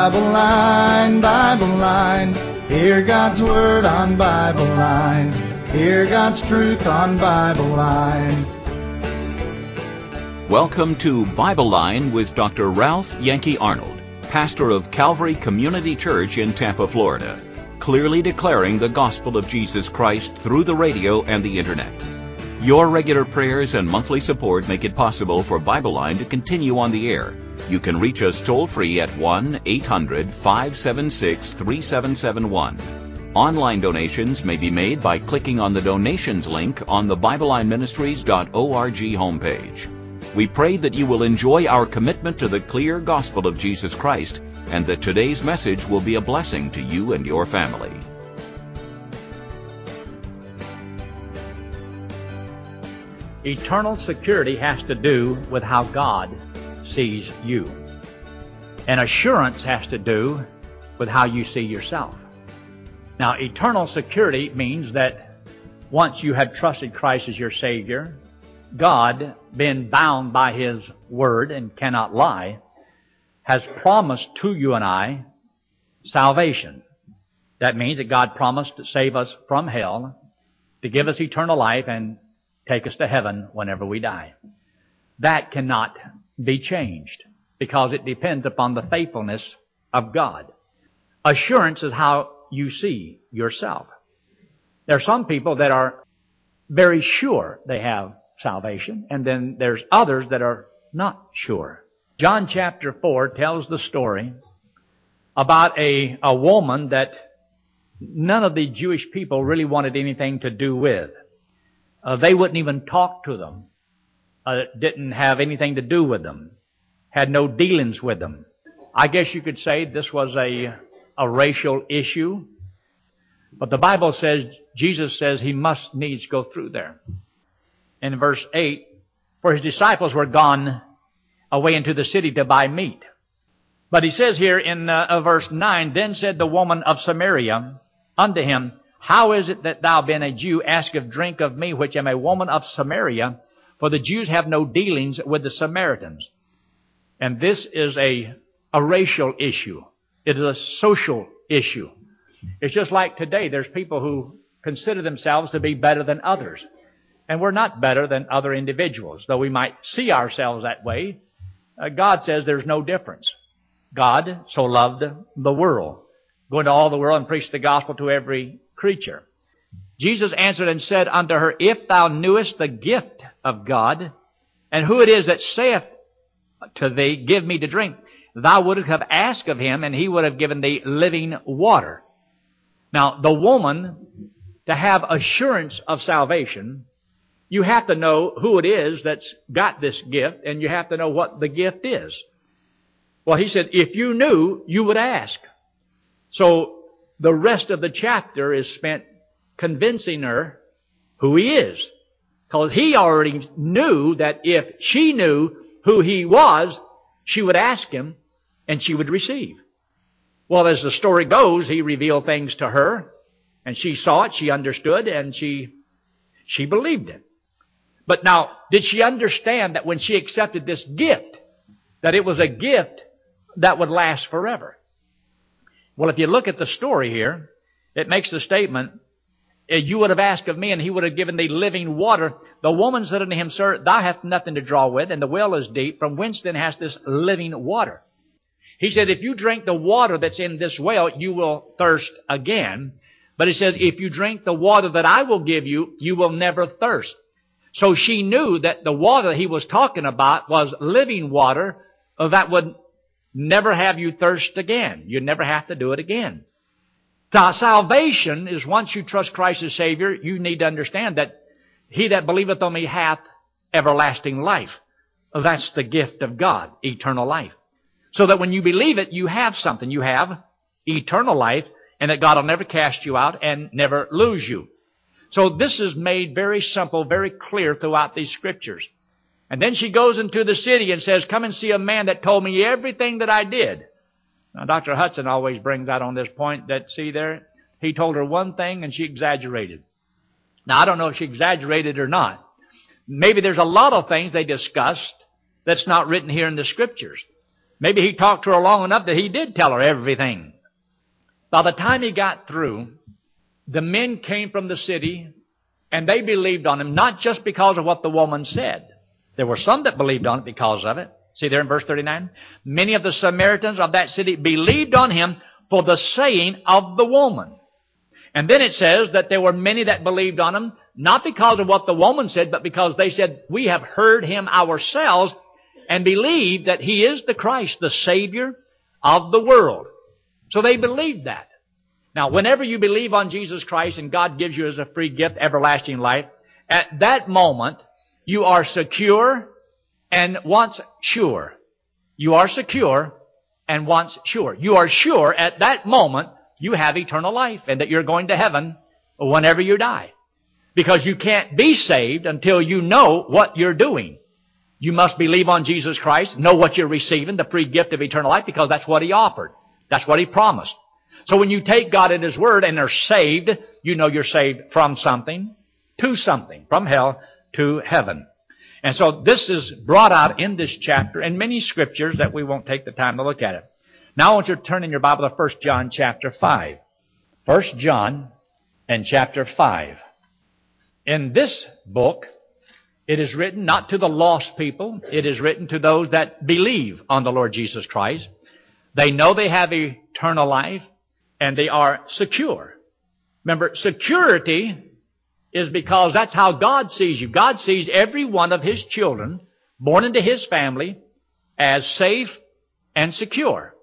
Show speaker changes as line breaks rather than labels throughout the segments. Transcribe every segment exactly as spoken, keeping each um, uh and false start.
Bible Line, Bible Line. Hear God's Word on Bible Line. Hear God's truth on Bible Line.
Welcome to Bible Line with Doctor Ralph Yankee Arnold, pastor of Calvary Community Church in Tampa, Florida, clearly declaring the gospel of Jesus Christ through the radio and the internet. Your regular prayers and monthly support make it possible for Bible Line to continue on the air. You can reach us toll-free at one eight hundred five seven six three seven seven one. Online donations may be made by clicking on the donations link on the Bible Line Ministries dot org homepage. We pray that you will enjoy our commitment to the clear gospel of Jesus Christ and that today's message will be a blessing to you and your family.
Eternal security has to do with how God sees you. And assurance has to do with how you see yourself. Now, eternal security means that once you have trusted Christ as your Savior, God, being bound by His Word and cannot lie, has promised to you and I salvation. That means that God promised to save us from hell, to give us eternal life, and take us to heaven whenever we die. That cannot be changed because it depends upon the faithfulness of God. Assurance is how you see yourself. There are some people that are very sure they have salvation, and then there's others that are not sure. John chapter four tells the story about a, a woman that none of the Jewish people really wanted anything to do with. Uh, they wouldn't even talk to them, uh, didn't have anything to do with them, had no dealings with them. I guess you could say this was a, a racial issue, but the Bible says, Jesus says he must needs go through there. In verse eight, for his disciples were gone away into the city to buy meat. But he says here in uh, verse nine, then said the woman of Samaria unto him, how is it that thou, being a Jew, askest drink of me, which am a woman of Samaria? For the Jews have no dealings with the Samaritans. And this is a, a racial issue. It is a social issue. It's just like today, there's people who consider themselves to be better than others. And we're not better than other individuals, though we might see ourselves that way. Uh, God says there's no difference. God so loved the world. Go into all the world and preach the gospel to every creature. Jesus answered and said unto her, if thou knewest the gift of God, and who it is that saith to thee, give me to drink, thou wouldst have asked of him, and he would have given thee living water. Now, the woman, to have assurance of salvation, you have to know who it is that's got this gift, and you have to know what the gift is. Well, he said, if you knew, you would ask. So, the rest of the chapter is spent convincing her who he is. Because he already knew that if she knew who he was, she would ask him and she would receive. Well, as the story goes, he revealed things to her, and she saw it, she understood, and she, she believed it. But now, did she understand that when she accepted this gift, that it was a gift that would last forever? Well, if you look at the story here, it makes the statement, you would have asked of me, and he would have given thee living water. The woman said unto him, sir, thou hast nothing to draw with, and the well is deep. From whence then hast this living water? He said, if you drink the water that's in this well, you will thirst again. But he says, if you drink the water that I will give you, you will never thirst. So she knew that the water he was talking about was living water that would never have you thirst again. You'd never have to do it again. Now, salvation is once you trust Christ as Savior, you need to understand that he that believeth on me hath everlasting life. That's the gift of God, eternal life. So that when you believe it, you have something. You have eternal life, and that God will never cast you out and never lose you. So this is made very simple, very clear throughout these scriptures. And then she goes into the city and says, come and see a man that told me everything that I did. Now, Doctor Hudson always brings out on this point that, see there, he told her one thing and she exaggerated. Now, I don't know if she exaggerated or not. Maybe there's a lot of things they discussed that's not written here in the scriptures. Maybe he talked to her long enough that he did tell her everything. By the time he got through, the men came from the city, and they believed on him, not just because of what the woman said. There were some that believed on it because of it. See there in verse thirty-nine? Many of the Samaritans of that city believed on him for the saying of the woman. And then it says that there were many that believed on him, not because of what the woman said, but because they said, we have heard him ourselves and believe that he is the Christ, the Savior of the world. So they believed that. Now, whenever you believe on Jesus Christ and God gives you as a free gift everlasting life, at that moment, you are secure and once sure. You are secure and once sure. You are sure at that moment you have eternal life and that you're going to heaven whenever you die. Because you can't be saved until you know what you're doing. You must believe on Jesus Christ, know what you're receiving, the free gift of eternal life, because that's what He offered. That's what He promised. So when you take God at His word and are saved, you know you're saved from something to something, from hell to heaven. And so this is brought out in this chapter and many scriptures that we won't take the time to look at it. Now I want you to turn in your Bible to First John chapter five. First John and chapter five. In this book, it is written not to the lost people. It is written to those that believe on the Lord Jesus Christ. They know they have eternal life and they are secure. Remember, security is because that's how God sees you. God sees every one of His children born into His family as safe and secure.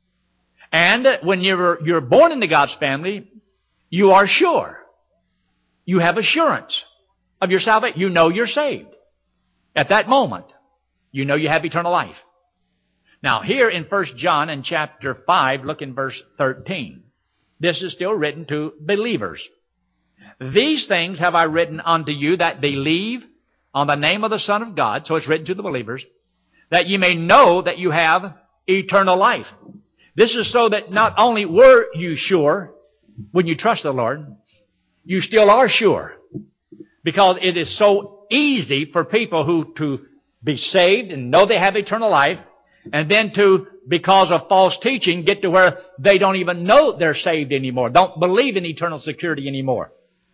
And when you're, you're born into God's family, you are sure. You have assurance of your salvation. You know you're saved. At that moment, you know you have eternal life. Now, here in First John in chapter five, look in verse thirteen. This is still written to believers. These things have I written unto you that believe on the name of the Son of God. So it's written to the believers, that you may know that you have eternal life. This is so that not only were you sure when you trust the Lord, you still are sure. Because it is so easy for people who to be saved and know they have eternal life, and then to, because of false teaching, get to where they don't even know they're saved anymore, don't believe in eternal security anymore.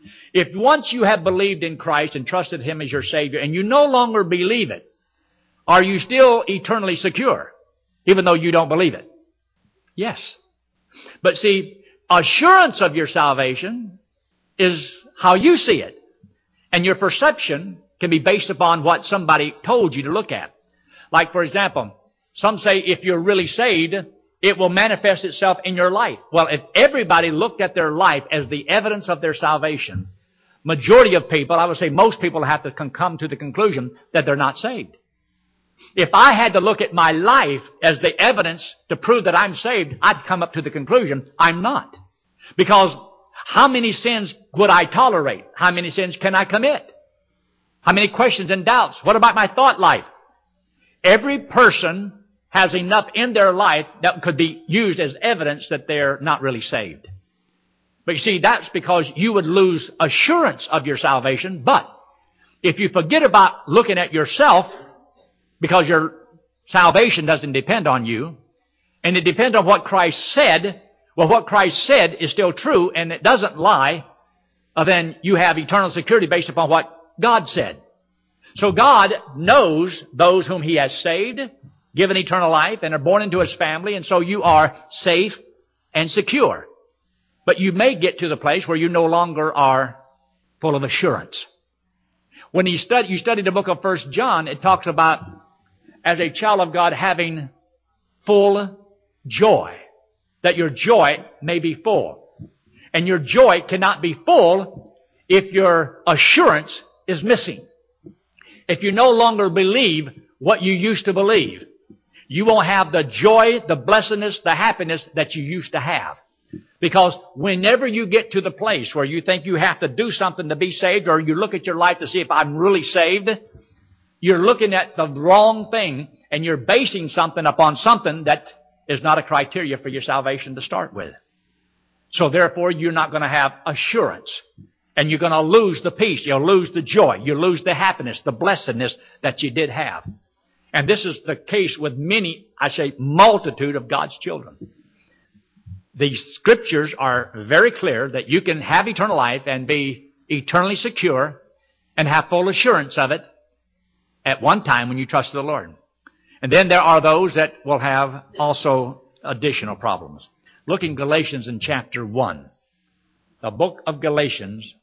If once you have believed in Christ and trusted Him as your Savior, and you no longer believe it, are you still eternally secure, even though you don't believe it? Yes. But see, assurance of your salvation is how you see it. And your perception can be based upon what somebody told you to look at. Like, for example, some say if you're really saved, it will manifest itself in your life. Well, if everybody looked at their life as the evidence of their salvation, majority of people, I would say most people, have to come to the conclusion that they're not saved. If I had to look at my life as the evidence to prove that I'm saved, I'd come up to the conclusion I'm not. Because how many sins would I tolerate? How many sins can I commit? How many questions and doubts? What about my thought life? Every person has enough in their life that could be used as evidence that they're not really saved. But you see, that's because you would lose assurance of your salvation. But if you forget about looking at yourself, because your salvation doesn't depend on you, and it depends on what Christ said, well, what Christ said is still true, and it doesn't lie, uh, then you have eternal security based upon what God said. So God knows those whom He has saved, given eternal life, and are born into His family, and so you are safe and secure. But you may get to the place where you no longer are full of assurance. When you study, you study the book of First John, it talks about, as a child of God, having full joy, that your joy may be full. And your joy cannot be full if your assurance is missing. If you no longer believe what you used to believe, you won't have the joy, the blessedness, the happiness that you used to have. Because whenever you get to the place where you think you have to do something to be saved, or you look at your life to see if I'm really saved, you're looking at the wrong thing, and you're basing something upon something that is not a criteria for your salvation to start with. So therefore, you're not going to have assurance. And you're going to lose the peace. You'll lose the joy. You'll lose the happiness, the blessedness that you did have. And this is the case with many, I say, multitude of God's children. The Scriptures are very clear that you can have eternal life and be eternally secure and have full assurance of it at one time when you trust the Lord. And then there are those that will have also additional problems. Look in Galatians in chapter one. The book of Galatians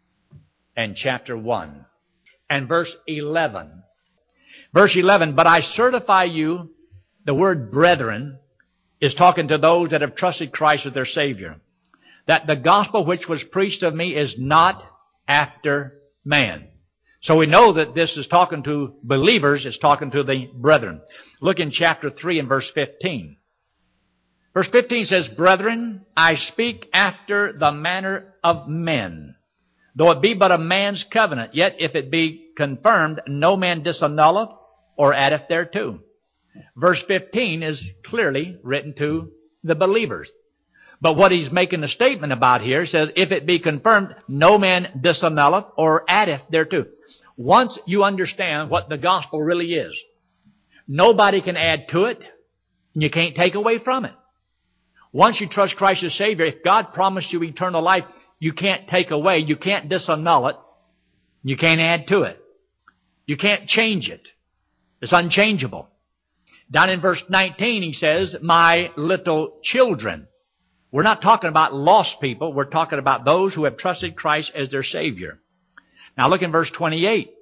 and chapter one. And verse eleven. Verse eleven, but I certify you, the word brethren is talking to those that have trusted Christ as their Savior, that the gospel which was preached of me is not after man. So we know that this is talking to believers, it's talking to the brethren. Look in chapter three and verse fifteen. Verse fifteen says, brethren, I speak after the manner of men. Though it be but a man's covenant, yet if it be confirmed, no man disannulleth or addeth thereto. Verse fifteen is clearly written to the believers. But what he's making a statement about here says, if it be confirmed, no man disannulleth or addeth thereto. Once you understand what the gospel really is, nobody can add to it, and you can't take away from it. Once you trust Christ as Savior, if God promised you eternal life, you can't take away, you can't disannul it, you can't add to it. You can't change it. It's unchangeable. Down in verse nineteen, he says, my little children. We're not talking about lost people. We're talking about those who have trusted Christ as their Savior. Now look in verse twenty-eight.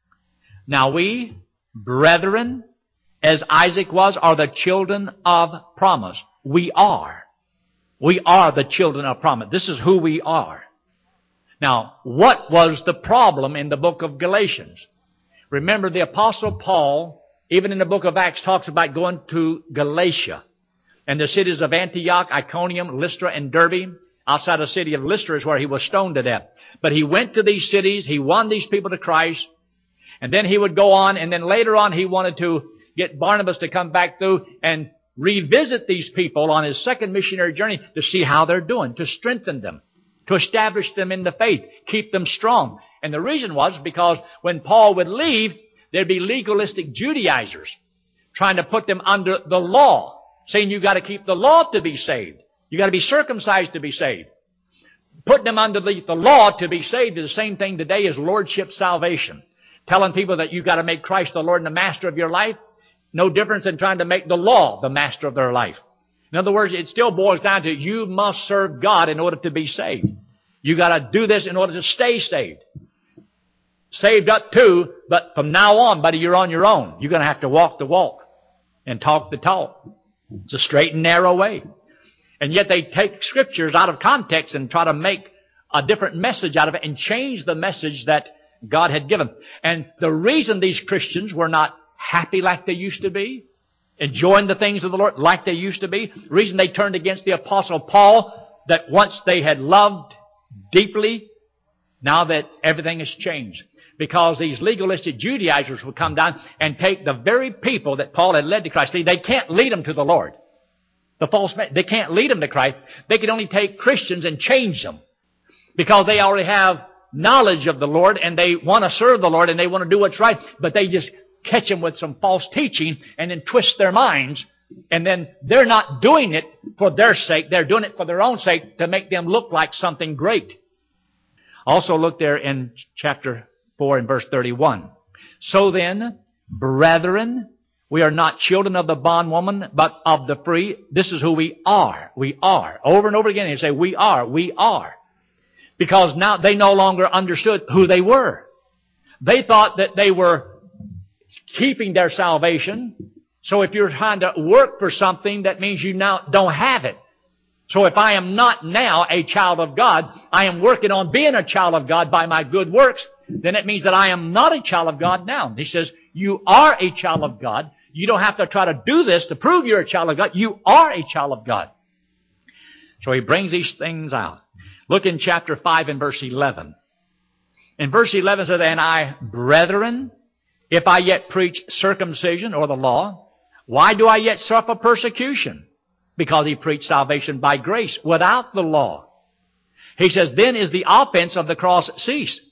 Now we, brethren, as Isaac was, are the children of promise. We are. We are the children of promise. This is who we are. Now, what was the problem in the book of Galatians? Remember, the Apostle Paul, even in the book of Acts, talks about going to Galatia. And the cities of Antioch, Iconium, Lystra, and Derbe. Outside the city of Lystra is where he was stoned to death. But he went to these cities, he won these people to Christ, and then he would go on, and then later on he wanted to get Barnabas to come back through and revisit these people on his second missionary journey to see how they're doing, to strengthen them, to establish them in the faith, keep them strong. And the reason was because when Paul would leave, there'd be legalistic Judaizers trying to put them under the law, saying you got to keep the law to be saved. You got to be circumcised to be saved. Putting them under the, the law to be saved is the same thing today as lordship salvation. Telling people that you got to make Christ the Lord and the master of your life, no difference than trying to make the law the master of their life. In other words, it still boils down to you must serve God in order to be saved. You got to do this in order to stay saved. Saved up to, but from now on, buddy, you're on your own. You're going to have to walk the walk and talk the talk. It's a straight and narrow way. And yet they take scriptures out of context and try to make a different message out of it and change the message that God had given. And the reason these Christians were not happy like they used to be, enjoying the things of the Lord like they used to be, the reason they turned against the Apostle Paul, that once they had loved deeply, now that everything has changed. Because these legalistic Judaizers would come down and take the very people that Paul had led to Christ. See, they can't lead them to the Lord. The false men, they can't lead them to Christ. They can only take Christians and change them. Because they already have knowledge of the Lord and they want to serve the Lord and they want to do what's right. But they just catch them with some false teaching and then twist their minds. And then they're not doing it for their sake. They're doing it for their own sake to make them look like something great. Also look there in chapter four and verse thirty-one. So then, brethren, we are not children of the bondwoman, but of the free. This is who we are. We are. Over and over again, they say, we are. We are. Because now they no longer understood who they were. They thought that they were keeping their salvation. So if you're trying to work for something, that means you now don't have it. So if I am not now a child of God, I am working on being a child of God by my good works, then it means that I am not a child of God now. He says, you are a child of God. You don't have to try to do this to prove you're a child of God. You are a child of God. So he brings these things out. Look in chapter five and verse eleven. In verse eleven it says, and I, brethren, if I yet preach circumcision or the law, why do I yet suffer persecution? Because he preached salvation by grace without the law. He says, then is the offense of the cross ceased.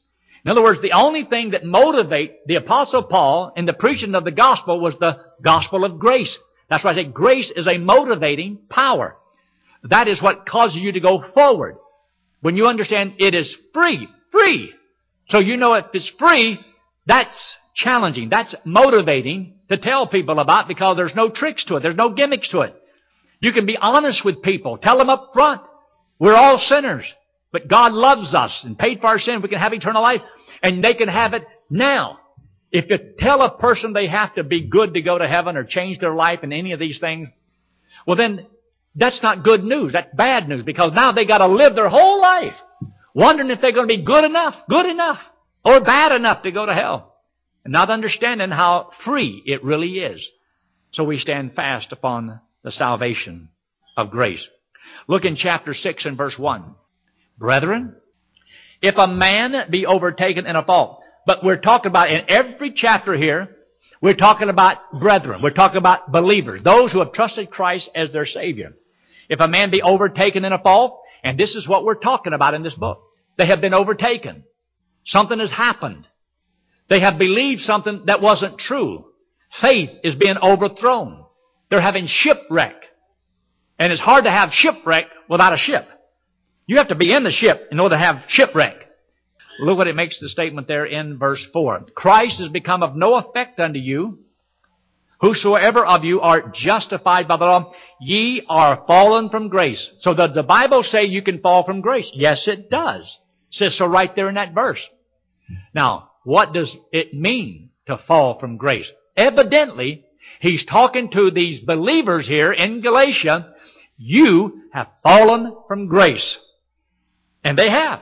In other words, the only thing that motivated the Apostle Paul in the preaching of the gospel was the gospel of grace. That's why I say grace is a motivating power. That is what causes you to go forward. When you understand it is free, free. So you know if it's free, that's challenging. That's motivating to tell people about because there's no tricks to it. There's no gimmicks to it. You can be honest with people. Tell them up front. We're all sinners. But God loves us and paid for our sin. We can have eternal life. And they can have it now. If you tell a person they have to be good to go to heaven or change their life in any of these things, well then, that's not good news. That's bad news because now they got to live their whole life wondering if they're going to be good enough, good enough, or bad enough to go to hell. And not understanding how free it really is. So we stand fast upon the salvation of grace. Look in chapter six and verse one. Brethren, if a man be overtaken in a fault. But we're talking about in every chapter here, we're talking about brethren. We're talking about believers. Those who have trusted Christ as their Savior. If a man be overtaken in a fault, and this is what we're talking about in this book. They have been overtaken. Something has happened. They have believed something that wasn't true. Faith is being overthrown. They're having shipwreck. And it's hard to have shipwreck without a ship. You have to be in the ship in order to have shipwreck. Look what it makes the statement there in verse four. Christ is become of no effect unto you. Whosoever of you are justified by the law, ye are fallen from grace. So does the Bible say you can fall from grace? Yes, it does. It says so right there in that verse. Now, what does it mean to fall from grace? Evidently, he's talking to these believers here in Galatia. You have fallen from grace. And they have.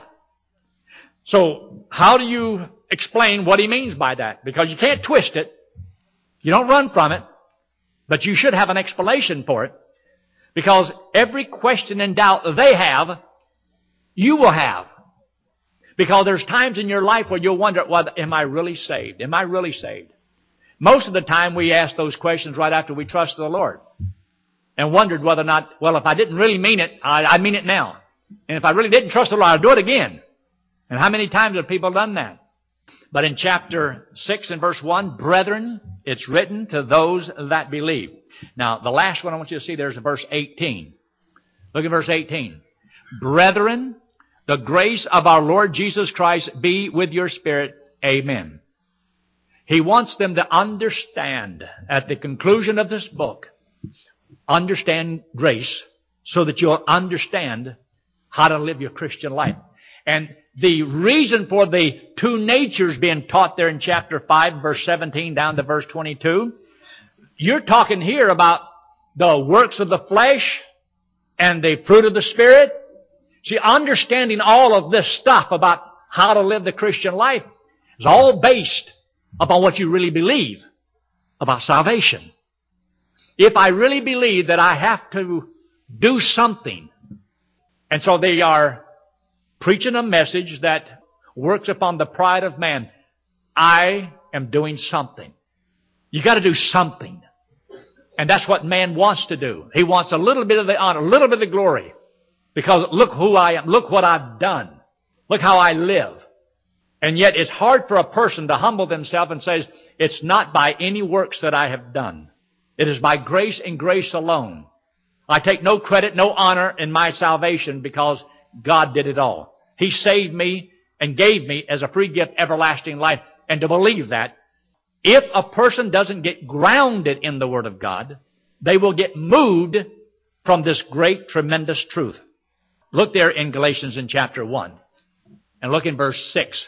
So, how do you explain what he means by that? Because you can't twist it. You don't run from it. But you should have an explanation for it. Because every question and doubt they have, you will have. Because there's times in your life where you'll wonder, well, am I really saved? Am I really saved? Most of the time we ask those questions right after we trust the Lord. And wondered whether or not, well, if I didn't really mean it, I, I mean it now. And if I really didn't trust the Lord, I'll do it again. And how many times have people done that? But in chapter six and verse one, brethren, it's written to those that believe. Now, the last one I want you to see there is verse eighteen. Look at verse eighteen. Brethren, the grace of our Lord Jesus Christ be with your spirit. Amen. He wants them to understand at the conclusion of this book, understand grace so that you'll understand how to live your Christian life. And the reason for the two natures being taught there in chapter five, verse seventeen down to verse twenty-two, you're talking here about the works of the flesh and the fruit of the Spirit. See, understanding all of this stuff about how to live the Christian life is all based upon what you really believe about salvation. If I really believe that I have to do something, and so they are preaching a message that works upon the pride of man. I am doing something. You got to do something. And that's what man wants to do. He wants a little bit of the honor, a little bit of the glory. Because look who I am. Look what I've done. Look how I live. And yet it's hard for a person to humble themselves and say, it's not by any works that I have done. It is by grace and grace alone. I take no credit, no honor in my salvation because God did it all. He saved me and gave me as a free gift everlasting life. And to believe that, if a person doesn't get grounded in the Word of God, they will get moved from this great, tremendous truth. Look there in Galatians in chapter one. And look in verse six.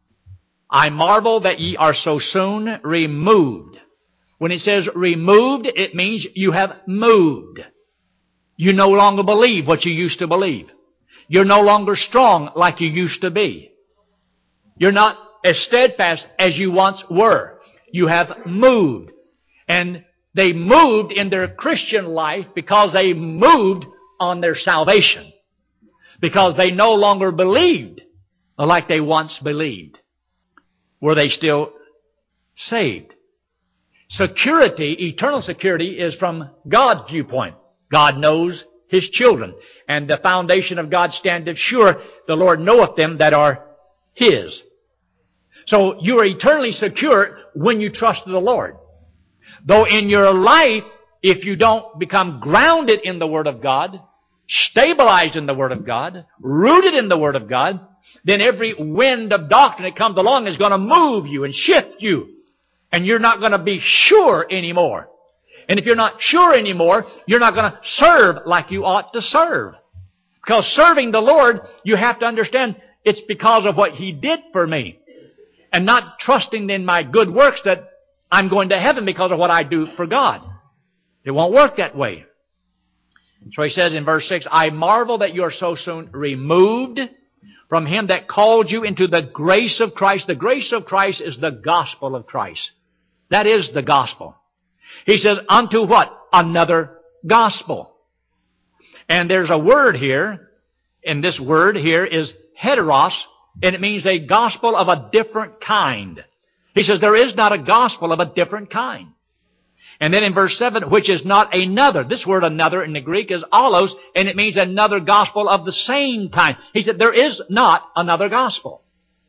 I marvel that ye are so soon removed. When it says removed, it means you have moved. You no longer believe what you used to believe. You're no longer strong like you used to be. You're not as steadfast as you once were. You have moved. And they moved in their Christian life because they moved on their salvation. Because they no longer believed like they once believed. Were they still saved? Security, eternal security, is from God's viewpoint. God knows His children. And the foundation of God standeth sure, the Lord knoweth them that are His. So you are eternally secure when you trust the Lord. Though in your life, if you don't become grounded in the Word of God, stabilized in the Word of God, rooted in the Word of God, then every wind of doctrine that comes along is going to move you and shift you. And you're not going to be sure anymore. And if you're not sure anymore, you're not going to serve like you ought to serve. Because serving the Lord, you have to understand it's because of what He did for me. And not trusting in my good works that I'm going to heaven because of what I do for God. It won't work that way. So he says in verse six, I marvel that you are so soon removed from Him that called you into the grace of Christ. The grace of Christ is the gospel of Christ. That is the gospel. He says, unto what? Another gospel. And there's a word here, and this word here is heteros, and it means a gospel of a different kind. He says there is not a gospel of a different kind. And then in verse seven, which is not another. This word another in the Greek is allos, and it means another gospel of the same kind. He said there is not another gospel.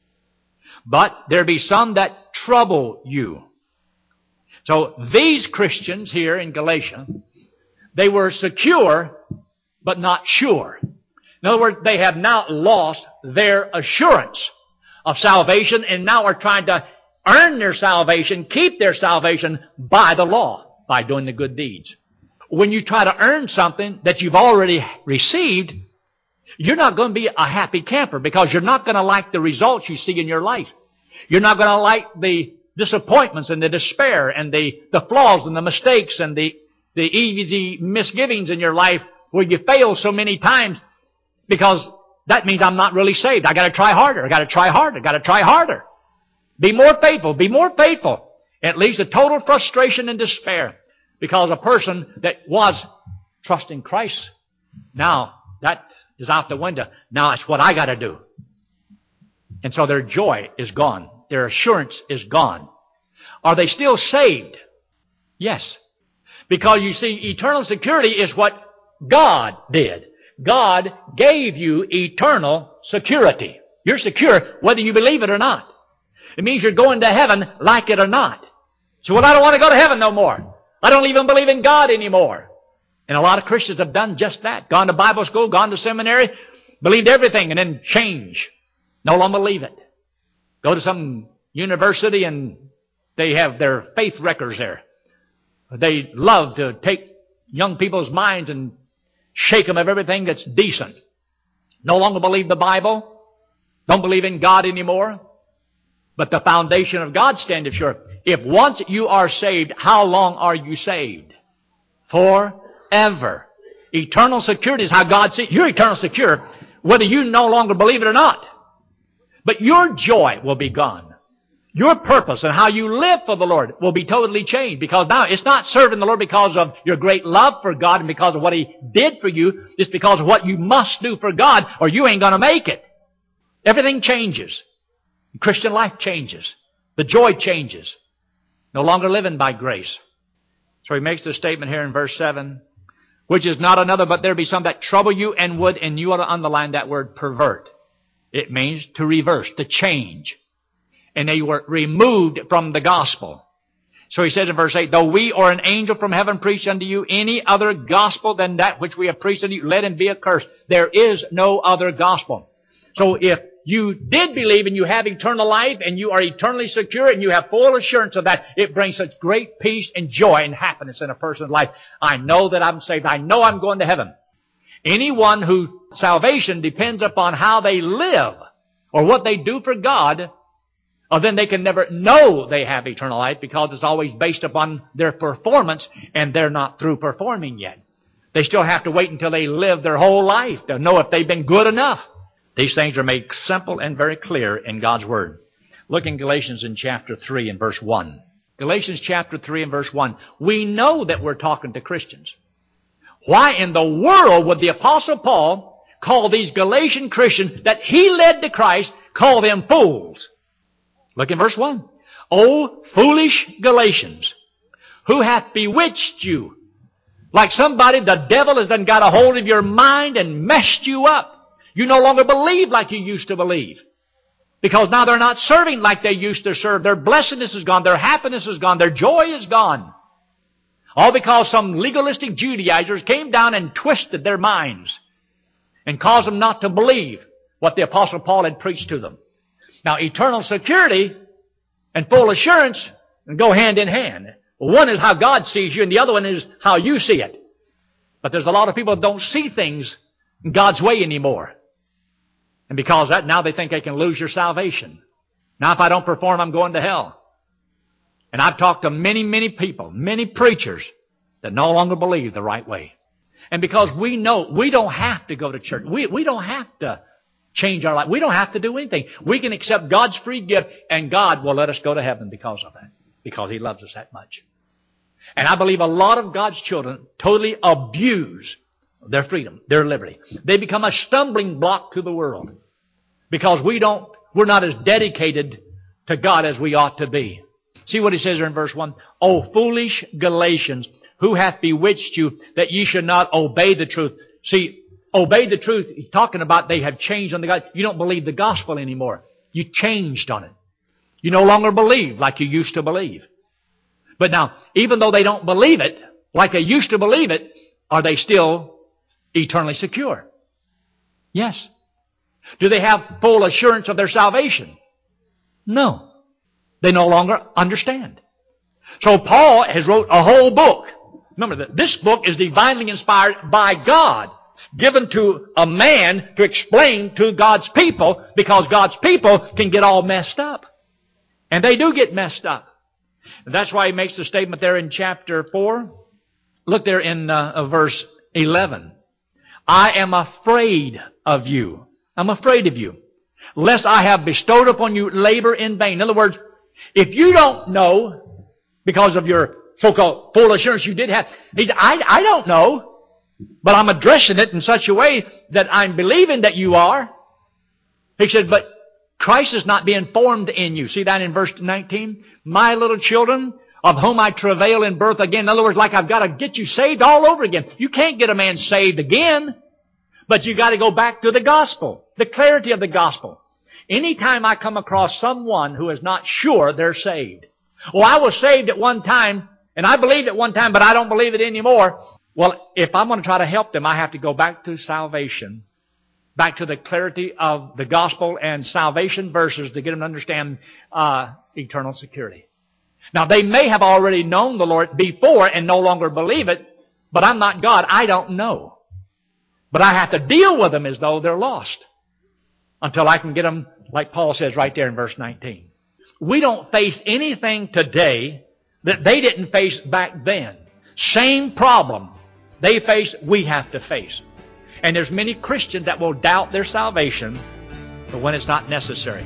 But there be some that trouble you. So these Christians here in Galatia, they were secure, but not sure. In other words, they have now lost their assurance of salvation and now are trying to earn their salvation, keep their salvation by the law, by doing the good deeds. When you try to earn something that you've already received, you're not going to be a happy camper because you're not going to like the results you see in your life. You're not going to like the disappointments and the despair and the, the flaws and the mistakes and the, the easy misgivings in your life where you fail so many times because that means I'm not really saved. I got to try harder. I got to try harder. I got to try harder. Be more faithful. Be more faithful. It leads to total frustration and despair because a person that was trusting Christ, now that is out the window. Now it's what I got to do. And so their joy is gone. Their assurance is gone. Are they still saved? Yes. Because you see, eternal security is what God did. God gave you eternal security. You're secure whether you believe it or not. It means you're going to heaven like it or not. So, well, I don't want to go to heaven no more. I don't even believe in God anymore. And a lot of Christians have done just that. Gone to Bible school, gone to seminary, believed everything and then change. No longer believe it. Go to some university and they have their faith records there. They love to take young people's minds and shake them of everything that's decent. No longer believe the Bible. Don't believe in God anymore. But the foundation of God standeth sure. If once you are saved, how long are you saved? Forever. Eternal security is how God sees. You're eternal secure whether you no longer believe it or not. But your joy will be gone. Your purpose and how you live for the Lord will be totally changed because now it's not serving the Lord because of your great love for God and because of what He did for you. It's because of what you must do for God or you ain't going to make it. Everything changes. Christian life changes. The joy changes. No longer living by grace. So he makes the statement here in verse seven, which is not another, but there be some that trouble you and would, and you ought to underline that word pervert. It means to reverse, to change. And they were removed from the gospel. So he says in verse eight, though we or an angel from heaven preach unto you any other gospel than that which we have preached unto you, let him be accursed. There is no other gospel. So if you did believe and you have eternal life and you are eternally secure and you have full assurance of that, it brings such great peace and joy and happiness in a person's life. I know that I'm saved. I know I'm going to heaven. Anyone whose salvation depends upon how they live or what they do for God, or then they can never know they have eternal life because it's always based upon their performance and they're not through performing yet. They still have to wait until they live their whole life to know if they've been good enough. These things are made simple and very clear in God's Word. Look in Galatians in chapter three and verse one. Galatians chapter three and verse one. We know that we're talking to Christians. Why in the world would the Apostle Paul call these Galatian Christians that he led to Christ, call them fools? Look in verse one. O foolish Galatians, who hath bewitched you? Like somebody, the devil has done got a hold of your mind and messed you up. You no longer believe like you used to believe. Because now they're not serving like they used to serve. Their blessedness is gone. Their happiness is gone. Their joy is gone. All because some legalistic Judaizers came down and twisted their minds and caused them not to believe what the Apostle Paul had preached to them. Now, eternal security and full assurance go hand in hand. One is how God sees you, and the other one is how you see it. But there's a lot of people that don't see things God's way anymore. And because of that, now they think they can lose your salvation. Now, if I don't perform, I'm going to hell. And I've talked to many, many people, many preachers that no longer believe the right way. And because we know we don't have to go to church. We, we don't have to change our life. We don't have to do anything. We can accept God's free gift, and God will let us go to heaven because of that. Because He loves us that much. And I believe a lot of God's children totally abuse their freedom, their liberty. They become a stumbling block to the world. Because we don't, we're not as dedicated to God as we ought to be. See what he says there in verse one? O foolish Galatians, who hath bewitched you that ye should not obey the truth? See, obey the truth, he's talking about they have changed on the God. You don't believe the gospel anymore. You changed on it. You no longer believe like you used to believe. But now, even though they don't believe it like they used to believe it, are they still eternally secure? Yes. Do they have full assurance of their salvation? No. They no longer understand. So Paul has wrote a whole book. Remember that this book is divinely inspired by God, given to a man to explain to God's people, because God's people can get all messed up. And they do get messed up. And that's why he makes the statement there in chapter four. Look there in uh, verse eleven. I am afraid of you. I'm afraid of you, lest I have bestowed upon you labor in vain. In other words, if you don't know, because of your so-called full assurance you did have, he said, I, I don't know, but I'm addressing it in such a way that I'm believing that you are. He said, but Christ is not being formed in you. See that in verse nineteen? My little children, of whom I travail in birth again. In other words, like I've got to get you saved all over again. You can't get a man saved again, but you got to go back to the gospel, the clarity of the gospel. Anytime I come across someone who is not sure they're saved. Well, I was saved at one time, and I believed at one time, but I don't believe it anymore. Well, if I'm going to try to help them, I have to go back to salvation, back to the clarity of the gospel and salvation verses to get them to understand uh, eternal security. Now, they may have already known the Lord before and no longer believe it, but I'm not God. I don't know. But I have to deal with them as though they're lost until I can get them, like Paul says right there in verse nineteen. We don't face anything today that they didn't face back then. Same problem they face, we have to face. And there's many Christians that will doubt their salvation, but when it's not necessary.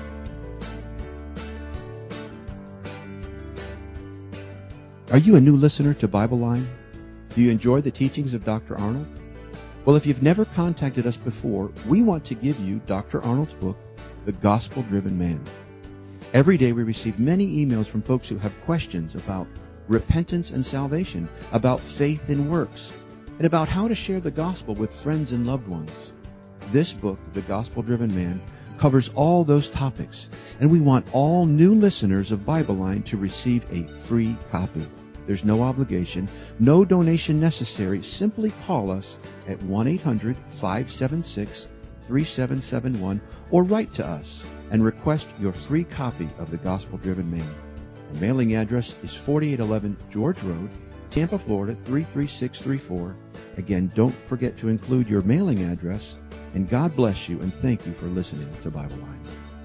Are you a new listener to Bible Line? Do you enjoy the teachings of Doctor Arnold? Well, if you've never contacted us before, we want to give you Doctor Arnold's book, The Gospel-Driven Man. Every day we receive many emails from folks who have questions about repentance and salvation, about faith and works, and about how to share the gospel with friends and loved ones. This book, The Gospel-Driven Man, covers all those topics, and we want all new listeners of Bible Line to receive a free copy. There's no obligation, no donation necessary. Simply call us at one eight hundred five seven six three seven seven one or write to us and request your free copy of The Gospel-Driven Man. The mailing address is forty-eight eleven George Road, Tampa, Florida three three six three four. Again, don't forget to include your mailing address, and God bless you and thank you for listening to Bible Line.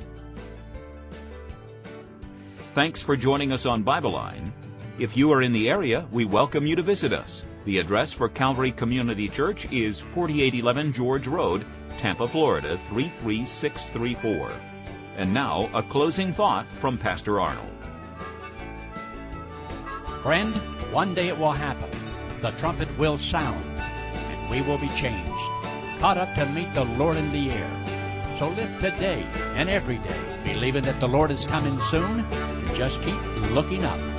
Thanks for joining us on Bible Line. If you are in the area, we welcome you to visit us. The address for Calvary Community Church is forty-eight eleven George Road, Tampa, Florida three three six three four. And now, a closing thought from Pastor Arnold.
Friend, one day it will happen. The trumpet will sound, and we will be changed, caught up to meet the Lord in the air. So live today and every day, believing that the Lord is coming soon, and just keep looking up.